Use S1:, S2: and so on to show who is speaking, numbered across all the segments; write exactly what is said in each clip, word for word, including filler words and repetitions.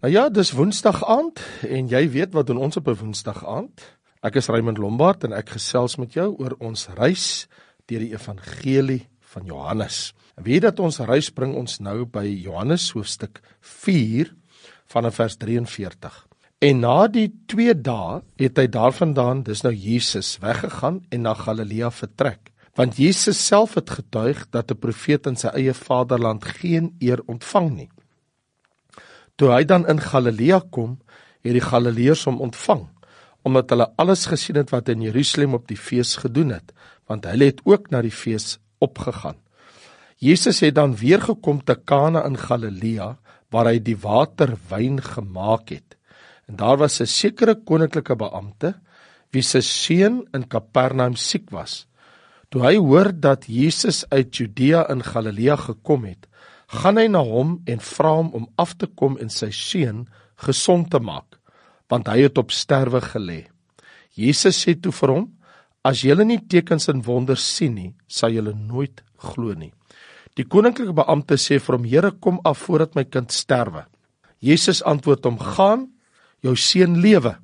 S1: Nou ja, dis Woensdag aand en jy weet wat doen ons op 'n Woensdag aand. Ek is Raymond Lombard en ek gesels met jou oor ons reis deur die evangelie van Johannes. En weet dat ons reis bring ons nou by Johannes hoofstuk vier vanaf vers drieënveertig. En na die twee dae het hy daarvandaan, dis nou Jesus, weggegaan en na Galilea vertrek. Want Jesus self het getuig dat 'n profeet in sy eie vaderland geen eer ontvang nie. Toe hy dan in Galilea kom, het die Galileërs hom ontvang, omdat hulle alles gesien het wat in Jerusalem op die fees gedoen het, want hulle het ook na die fees opgegaan. Jesus het dan weer gekom te Kana in Galilea, waar hy die water wyn gemaak het. En daar was 'n sekere koninklike beampte, wie se seun in Kapernaum siek was. Toe hy hoor dat Jesus uit Judea in Galilea gekom het, gaan hy na hom en vra hom om af te kom en sy seun gesond te maak, want hy het op sterwe gelê. Jesus sê toe vir hom, as julle nie tekens en wonders sien nie, sal julle nooit glo nie. Die koninklike beampte sê vir hom, Here, kom af voordat my kind sterwe. Jesus antwoord hom, gaan, jou seun lewe.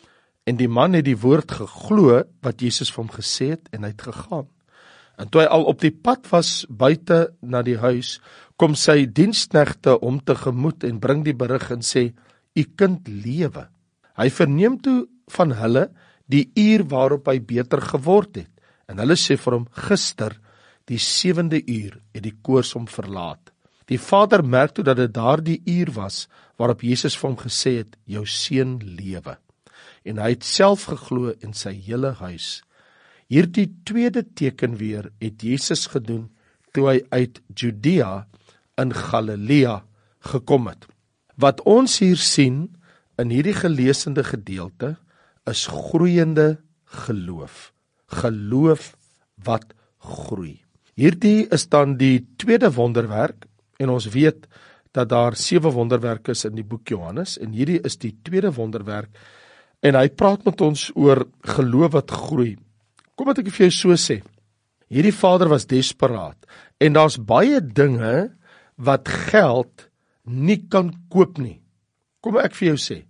S1: En die man het die woord geglo wat Jesus vir hom gesê het en hy het gegaan. En toe hy al op die pad was buite na die huis, kom sy diensknegte hom tegemoet en bring die berig en sê, u kind lewe. Hy verneem toe van hulle die uur waarop hy beter geword het. En hulle sê vir hom, gister, die sewende uur, het die koors hom verlaat. Die vader merk toe dat dit daardie uur was, waarop Jesus vir hom gesê het, jou seun lewe. En hy het self geglo in sy hele huis. Hierdie tweede teken weer het Jesus gedoen, toe hy uit Judea in Galilea gekom het. Wat ons hier sien, in hierdie gelesende gedeelte, is groeiende geloof. Geloof wat groei. Hierdie is dan die tweede wonderwerk, en ons weet dat daar sewe wonderwerke is in die boek Johannes, en hierdie is die tweede wonderwerk, en hy praat met ons oor geloof wat groei. Kom wat ek vir jou so sê, hierdie vader was desperaat, en daar's baie dinge wat geld nie kan koop nie. Kom ek vir jou sê,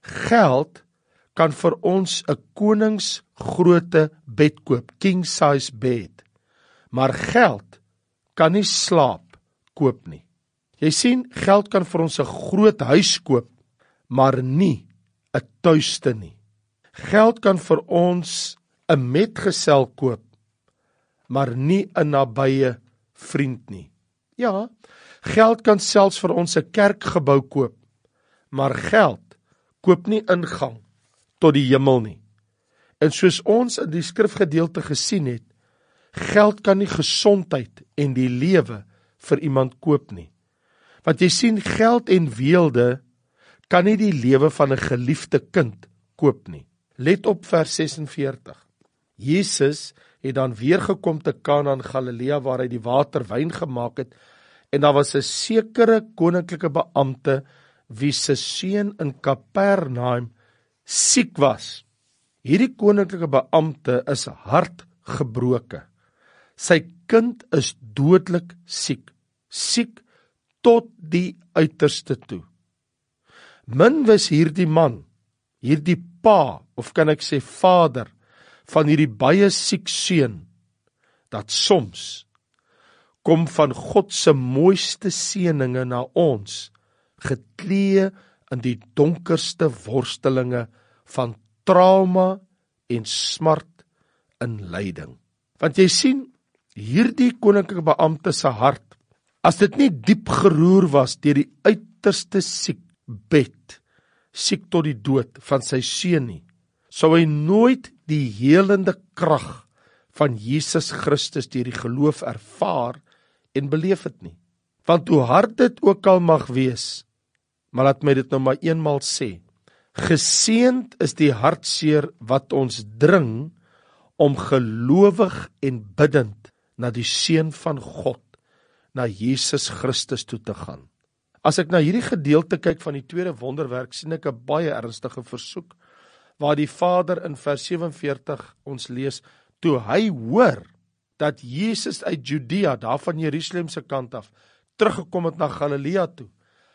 S1: geld kan vir ons 'n koningsgrootte bed koop, king size bed, maar geld kan nie slaap koop nie. Jy sien, geld kan vir ons 'n groot huis koop, maar nie 'n tuiste nie. Geld kan vir ons 'n metgesel koop, maar nie 'n nabye vriend nie. Ja, geld kan selfs vir ons 'n kerkgebou koop, maar geld koop nie ingang tot die hemel nie. En soos ons in die skrifgedeelte gesien het, geld kan nie gesondheid en die lewe vir iemand koop nie. Want jy sien, geld en weelde kan nie die lewe van 'n geliefde kind koop nie. Let op vers sesenveertig. Jesus het dan weer gekom te Kana in Galilea, waar hy die water wyn gemaak het, en daar was 'n sekere koninklike beampte, wie se seun in Kapernaum siek was. Hierdie koninklike beampte is hartgebroke. Sy kind is dodelik siek, siek tot die uiterste toe. Min was hierdie man, hierdie pa, of kan ek sê vader, van hierdie baie siek seun, dat soms kom van God se mooiste seëninge na ons, geklee in die donkerste worstelinge van trauma en smart en lyding. Want jy sien, hierdie koninklike beampte se hart, as dit nie diep geroer was deur die uiterste siekbed, siek tot die dood van sy seun nie, sou hy nooit die helende krag van Jesus Christus deur die geloof ervaar en beleef het nie. Want hoe hard dit ook al mag wees, maar laat my dit nou maar eenmaal sê, geseënd is die hartseer wat ons dring om gelowig en bidend na die Seun van God, na Jesus Christus toe te gaan. As ek na hierdie gedeelte kyk van die tweede wonderwerk, sien ek 'n baie ernstige versoek, waar die Vader in vers sewenveertig ons lees, toe hy hoor dat Jesus uit Judea, daar van Jerusalem se kant af, teruggekom het na Galilea toe,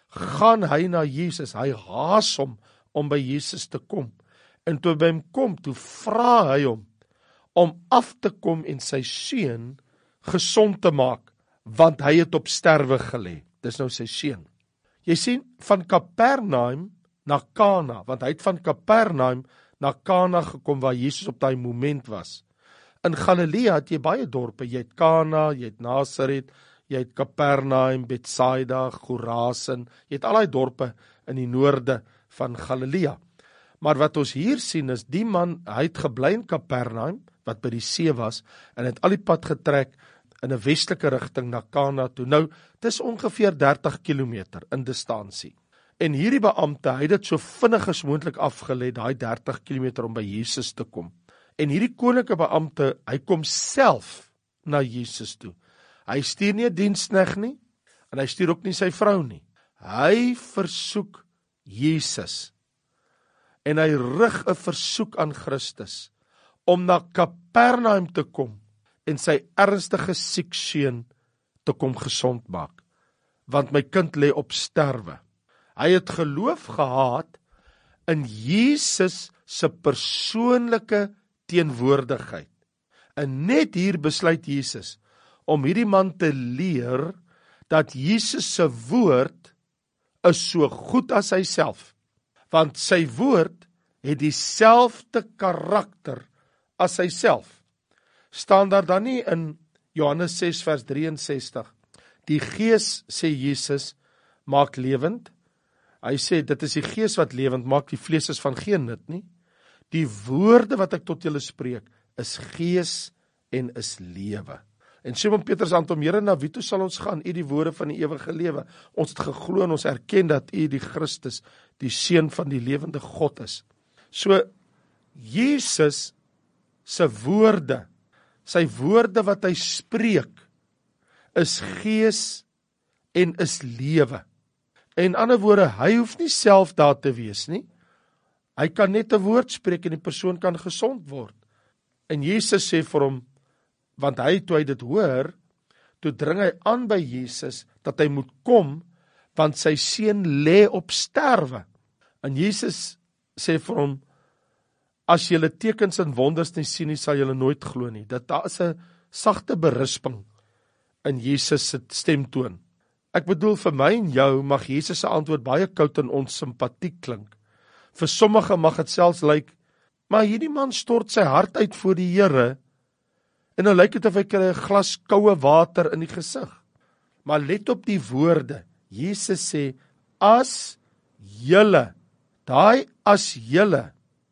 S1: gaan hy na Jesus, hy haas hom om by Jesus te kom. En toe by hom kom, toe vra hy hom om af te kom en sy seun gesond te maak, want hy het op sterwe gelê. Dis nou sy seun. Jy sien, van Kapernaum na Kana, want hy het van Kapernaum na Kana gekom waar Jesus op daai moment was. In Galilea het jy baie dorpe, jy het Kana, jy het Nasaret, jy het Kapernaum, Betsaida, Chorasin, jy het al die dorpe in die noorde van Galilea. Maar wat ons hier sien is, die man, hy het gebly in Kapernaum, wat by die see was, en het al die pad getrek in 'n westelike rigting na Kana toe. Nou, dis ongeveer dertig kilometer in distansie. En hierdie beampte, hy het dit so vinnig as moontlik afgelê, daai dertig kilometer om by Jesus te kom. En hierdie koninklike beampte, hy kom self na Jesus toe. Hy stuur nie 'n dienskneg nie, en hy stuur ook nie sy vrou nie. Hy versoek Jesus, en hy rig 'n versoek aan Christus, om na Kapernaum te kom, en sy ernstige siek seun te kom gesond maak, want my kind lê op sterwe. Hy het geloof gehad in Jesus se persoonlike teenwoordigheid. En net hier besluit Jesus om hierdie man te leer dat Jesus se woord is so goed as hy self, want sy woord het dieselfde karakter as hy self. Staan daar dan nie in Johannes ses vers drieënsestig, die Gees, sê Jesus, maak lewend. Hy sê, dit is die Gees wat lewend maak, die vlees is van geen nut nie. Die woorde wat ek tot julle spreek, is Gees en is lewe. En Simon Petrus antwoord hom, Here, na wie toe sal ons gaan? U die woorde van die ewige lewe. Ons het geglo en ons erken dat U die Christus, die Seun van die lewende God is. So, Jesus se woorde, sy woorde wat hy spreek, is Gees en is lewe. En in ander woorde, hy hoef nie self daar te wees nie. Hy kan net 'n woord spreek en die persoon kan gesond word. En Jesus sê vir hom, want hy, toe hy dit hoor, toe dring hy aan by Jesus, dat hy moet kom, want sy seun lê op sterwe. En Jesus sê vir hom, as julle tekens en wonders nie sien nie, sal julle nooit glo nie. Dat daar is 'n sagte berisping in Jesus se stemtoon. Ek bedoel, vir my en jou mag Jesus se antwoord baie koud en onsimpatiek klink. Vir sommige mag dit selfs lyk, maar hierdie man stort sy hart uit voor die Here, en nou lyk dit of hy kry 'n glas koue water in die gesig. Maar let op die woorde. Jesus sê, as julle, daai as julle.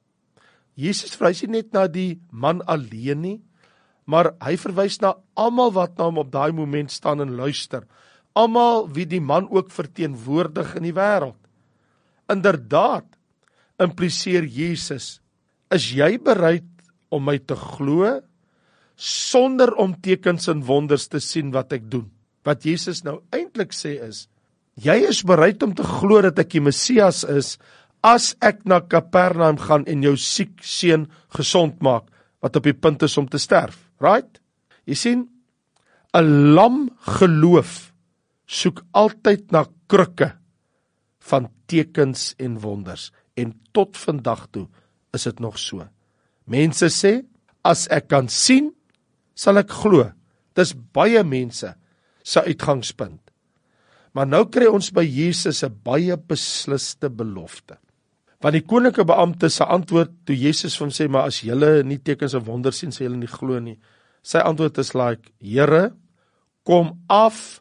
S1: Jesus verwys nie net na die man alleen nie, maar hy verwys na almal wat na hom op daai moment staan en luister. Almal wie die man ook verteenwoordig in die wêreld. Inderdaad, impliseer Jesus, is jy bereid om my te glo, sonder om tekens en wonders te sien wat ek doen? Wat Jesus nou eintlik sê is, jy is bereid om te glo dat ek die Messias is, as ek na Kapernaum gaan en jou siek seun gesond maak, wat op die punt is om te sterf, right? Jy sien, 'n lam geloof soek altyd na krukke van tekens en wonders, en tot vandag toe is dit nog so. Mense sê, as ek kan sien, sal ek glo. Dis baie mense se uitgangspunt. Maar nou kry ons by Jesus 'n baie besliste belofte. Want die koninklike beampte se antwoord, toe Jesus vir hom sê, maar as julle nie tekens en wonders sien, sal julle nie glo nie. Sy antwoord is like, Here, kom af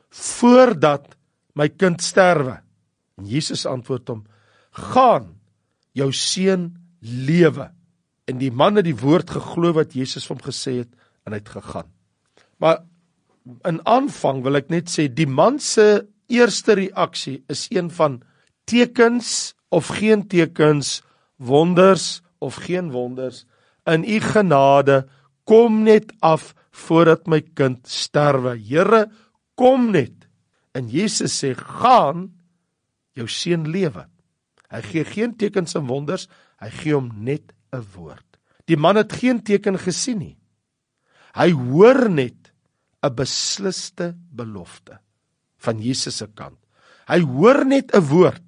S1: voordat my kind sterwe. En Jesus antwoord hom, gaan, jou seun lewe. En die man het die woord geglo wat Jesus vir hom gesê het, en hy het gegaan. Maar in aanvang wil ek net sê, die man se eerste reaksie is een van tekens of geen tekens, wonders of geen wonders, in u genade, kom net af voordat my kind sterwe. Here, kom net. En Jesus sê, gaan, jou seun lewe. Hy gee geen tekens en wonders, hy gee hom net 'n woord. Die man het geen teken gesien nie. Hy hoor net 'n besliste belofte van Jesus se kant. Hy hoor net 'n woord.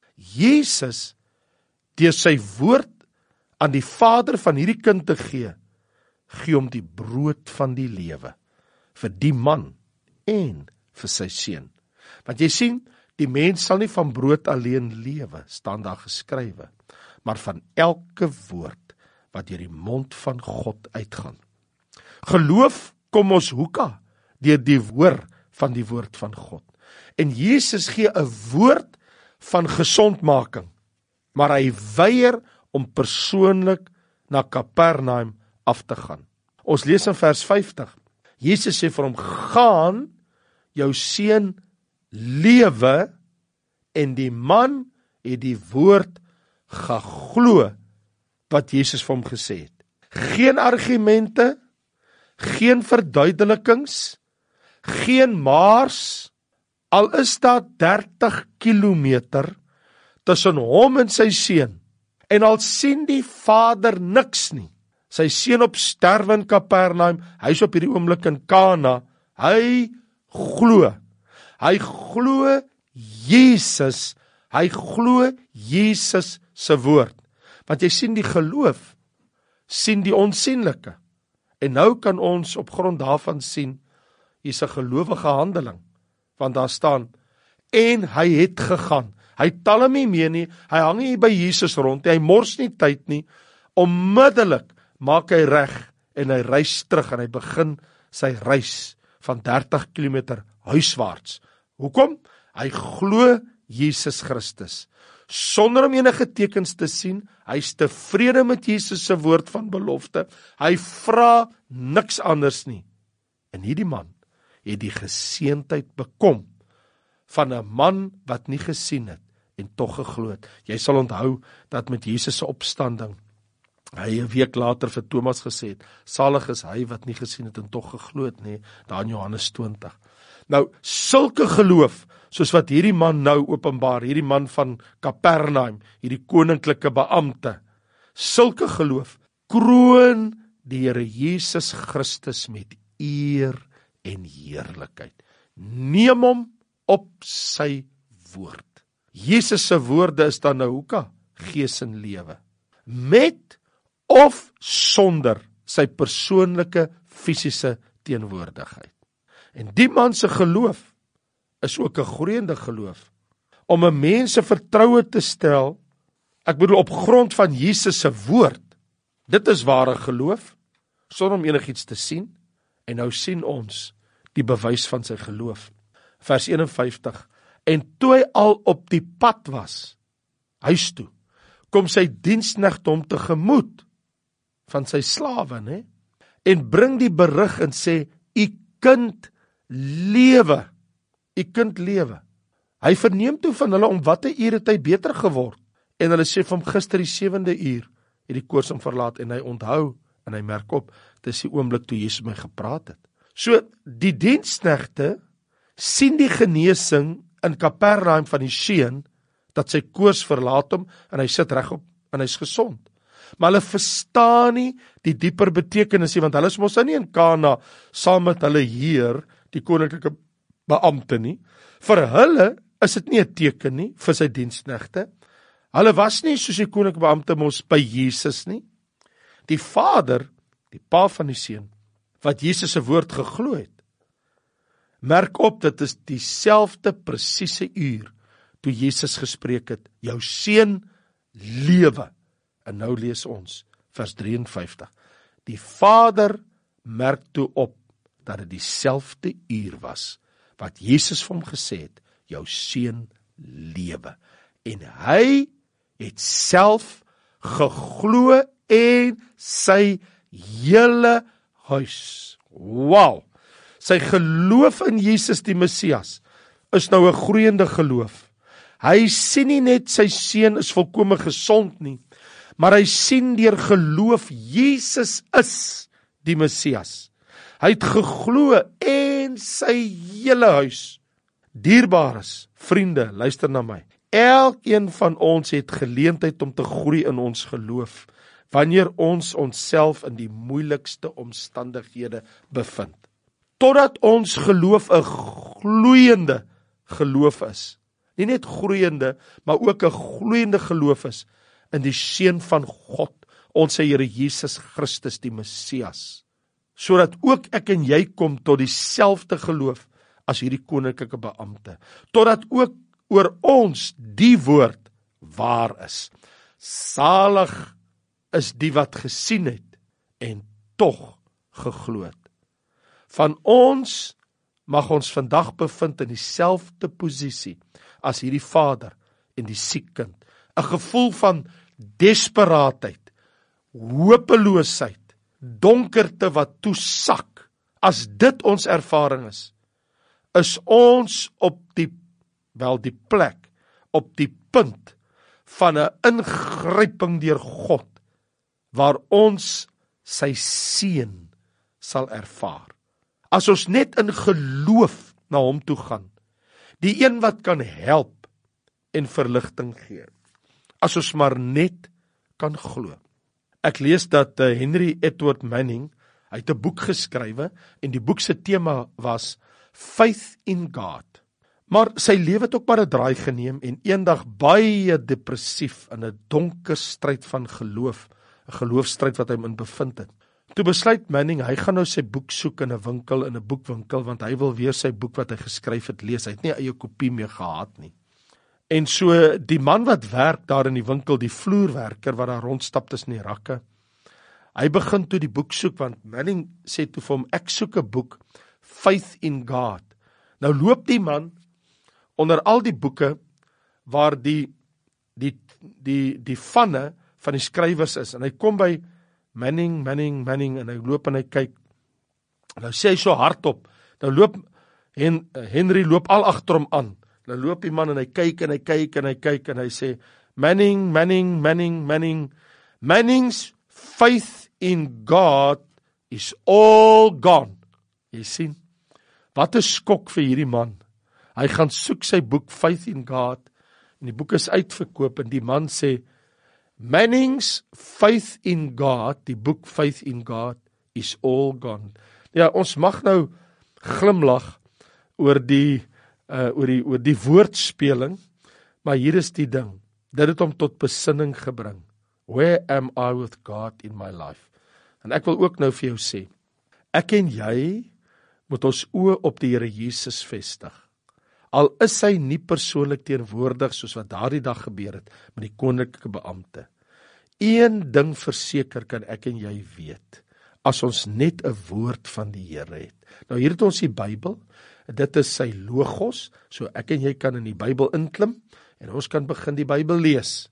S1: Jesus, deur sy woord aan die vader van hierdie kind te gee, gee hom die brood van die lewe, vir die man en vir sy seun. Want jy sien, die mens sal nie van brood alleen lewe, staan daar geskrywe, maar van elke woord wat deur die mond van God uitgaan. Geloof kom ons hoeka deur die hoor van die woord van God. En Jesus gee 'n woord van gesondmaking, maar hy weier om persoonlik na Kapernaum af te gaan. Ons lees in vers vyftig. Jesus sê vir hom, gaan, jou seun lewe, en die man het die woord geglo wat Jesus vir hom gesê het. Geen argumente, geen verduidelikings, geen maars, al is daar dertig kilometer tussen hom en sy seun, en al sien die vader niks nie, sy seun op sterwe in Kapernaum, hy is op hierdie oomblik in Kana, hy glo, hy glo Jesus, hy glo Jesus se woord, want jy sien die geloof, sien die onsienlike, en nou kan ons op grond daarvan sien, hier is 'n gelowige handeling, want daar staan, en hy het gegaan, hy tel hom nie meer nie, hy hang nie by Jesus rond, hy mors nie tyd nie, onmiddellik maak hy reg, en hy reis terug, en hy begin sy reis, van dertig kilometer huiswaarts. Hoekom? Hy glo Jesus Christus, sonder om enige tekens te sien, hy is tevrede met Jesus se woord van belofte, hy vra niks anders nie, en hierdie man het die geseentheid bekom, van 'n man wat nie gesien het, en tog geglo het. Jy sal onthou, dat met Jesus se opstanding, hy 'n week later vir Thomas gesê het, salig is hy wat nie gesien het, en tog geglo het, nee, daar in Johannes twintig. Nou, sulke geloof, soos wat hierdie man nou openbaar, hierdie man van Kapernaum, hierdie koninklike beampte, sulke geloof, kroon die Here Jesus Christus met eer en heerlikheid. Neem hom op sy woord. Jesus se woorde is dan nou hoeka, gees en lewe. Met of sonder sy persoonlike fisiese teenwoordigheid. En die man se geloof is ook 'n groeiende geloof, om 'n mens se vertroue te stel, ek bedoel op grond van Jesus se woord. Dit is ware geloof, sonder om enigiets te sien, en nou sien ons die bewys van sy geloof. Vers eenenvyftig, en toe hy al op die pad was, huis toe, kom sy diensknegt hom tegemoet, van sy slawe, ne? En bring die berig en sê, u kind lewe, u kind lewe. Hy verneem toe van hulle om watter uur het hy beter geword, en hulle sê van gister die sewende uur, het die koors hom verlaat, en hy onthou, en hy merk op, dit is die oomblik toe Jesus my gepraat het. So, die diensknegte sien die genesing in Kapernaum van die seun, dat sy koors verlaat hom, en hy sit regop, en hy is gesond. Maar hulle verstaan nie die dieper betekenis nie, want hulle is mos nou nie in Kana, saam met hulle Heer, die koninklike beampte nie. Vir hulle is dit nie 'n teken nie, vir sy diensknegte. Hulle was nie soos die koninklike beampte mos by Jesus nie. Die Vader, die pa van die seun, wat Jesus se woord geglo het, merk op, dit is dieselfde presiese uur, toe Jesus gespreek het, jou seun lewe. En nou lees ons, vers drieënvyftig, die Vader merk toe op, dat dit dieselfde uur was, wat Jesus vir hom gesê het, jou seun lewe. En hy het self geglo en sy hele huis. Wow! Sy geloof in Jesus die Messias is nou 'n groeiende geloof. Hy sien nie net sy seun is volkome gesond nie, maar hy sien deur geloof Jesus is die Messias. Hy het geglo en sy hele huis. Dierbares, vriende, luister na my. Elkeen van ons het geleentheid om te groei in ons geloof, wanneer ons onsself in die moeilikste omstandighede bevind. Totdat ons geloof 'n gloeiende geloof is, nie net groeiende, maar ook 'n gloeiende geloof is in die Seun van God, ons Here Jesus Christus die Messias, sodat ook ek en jy kom tot dieselfde geloof as hierdie koninklike beampte, totdat ook oor ons die woord waar is. Salig is die wat gesien het en tog geglo het. Van ons mag ons vandag bevind in dieselfde posisie as hierdie vader en die siek kind. 'n Gevoel van desperaatheid, hopeloosheid, donkerte wat toesak. As dit ons ervaring is, is ons op die, wel die plek, op die punt van 'n ingryping deur God, waar ons sy seën sal ervaar. As ons net in geloof na hom toe gaan, die een wat kan help en verligting gee. As ons maar net kan glo. Ek lees dat uh, Henry Edward Manning, hy het 'n boek geskrywe en die boek se tema was Faith in God. Maar sy lewe het ook maar 'n draai geneem en eendag baie depressief in 'n donker stryd van geloof, 'n geloofstryd wat hy in bevind het. Toe besluit Manning, hy gaan nou sy boek soek in 'n winkel, in 'n boekwinkel, want hy wil weer sy boek wat hy geskryf het lees. Hy het nie eie kopie meer gehad nie. En so die man wat werk daar in die winkel, die vloerwerker wat daar rondstap tussen die rakke, hy begin toe die boek soek, want Manning sê toe vir hom, ek soek 'n boek, Faith in God. Nou loop die man onder al die boeke waar die die die die vanne van die skrywers is, en hy kom by Manning, Manning, Manning, en hy loop en hy kyk, nou sê hy so hardop, nou loop Hen, Henry loop al agter hom aan, nou loop die man en hy kyk en hy kyk en hy kyk en hy sê, Manning, Manning, Manning, Manning, Manning's faith in God is all gone. Jy sien, wat 'n skok vir hierdie man. Hy gaan soek sy boek Faith in God, en die boek is uitverkoop, en die man sê, Manning's faith in God, die boek Faith in God, is all gone. Ja, ons mag nou glimlag oor die, uh, oor die, oor die woordspeling, maar hier is die ding, dit het hom tot besinning gebring. Where am I with God in my life? En ek wil ook nou vir jou sê, ek en jy moet ons oë op die Here Jesus vestig. Al is hy nie persoonlik teenwoordig soos wat daardie dag gebeur het met die koninklike beampte. Een ding verseker kan ek en jy weet, as ons net 'n woord van die Here het. Nou hier het ons die Bybel, dit is sy logos, so ek en jy kan in die Bybel inklim, en ons kan begin die Bybel lees.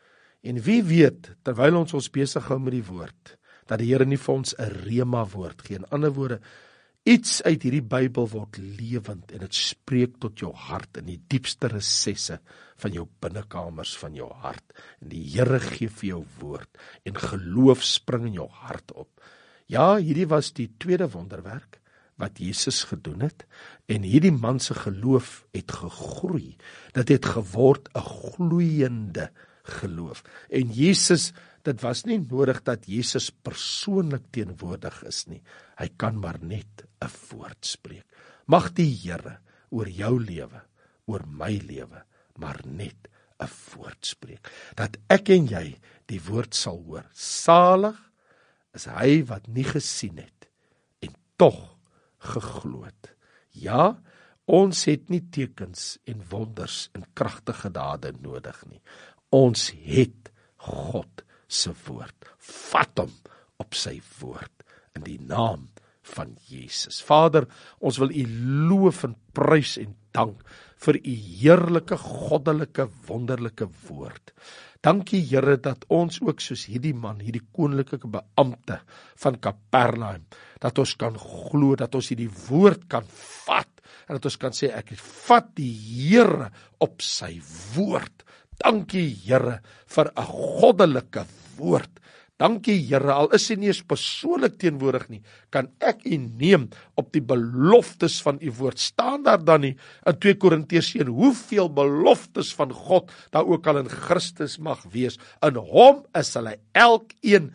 S1: En wie weet, terwyl ons ons besig hou met die woord, dat die Here nie vir ons 'n rema woord gee. In ander woorde, iets uit hierdie Bybel word lewend en dit spreek tot jou hart in die diepste resesse van jou binnekamers van jou hart. En die Here gee vir jou woord en geloof spring in jou hart op. Ja, hierdie was die tweede wonderwerk wat Jesus gedoen het, en hierdie man se geloof het gegroei. Dit het geword 'n gloeiende geloof. En Jesus, dit was nie nodig dat Jesus persoonlik teenwoordig is nie. Hy kan maar net 'n woord spreek. Mag die Here oor jou lewe, oor my lewe, maar net 'n woord spreek. Dat ek en jy die woord sal hoor. Salig is hy wat nie gesien het en tog geglo het. Ja, ons het nie tekens en wonders en kragtige dade nodig nie. Ons het God se woord. Vat hom op sy woord in die naam van Jesus. Vader, ons wil U loof en prys en dank vir U heerlike, goddelike, wonderlike woord. Dankie Here dat ons ook soos hierdie man, hierdie koninklike beampte van Kapernaum, dat ons kan glo, dat ons hierdie woord kan vat, en dat ons kan sê, ek vat die Here op sy woord. Dankie Here vir 'n goddelike woord. Dankie Here, al is U nie eens persoonlik teenwoordig nie, kan ek U neem op die beloftes van U woord. Staan daar dan nie in twee Korintiërs een, hoeveel beloftes van God daar ook al in Christus mag wees. In hom is hulle elkeen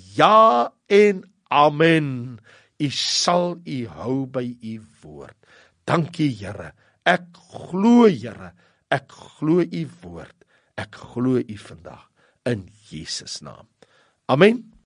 S1: ja en amen. U sal U hou by U woord. Dankie Here, ek glo Here, Ek glo u woord. Ek glo u vandag in Jesus naam. Amen.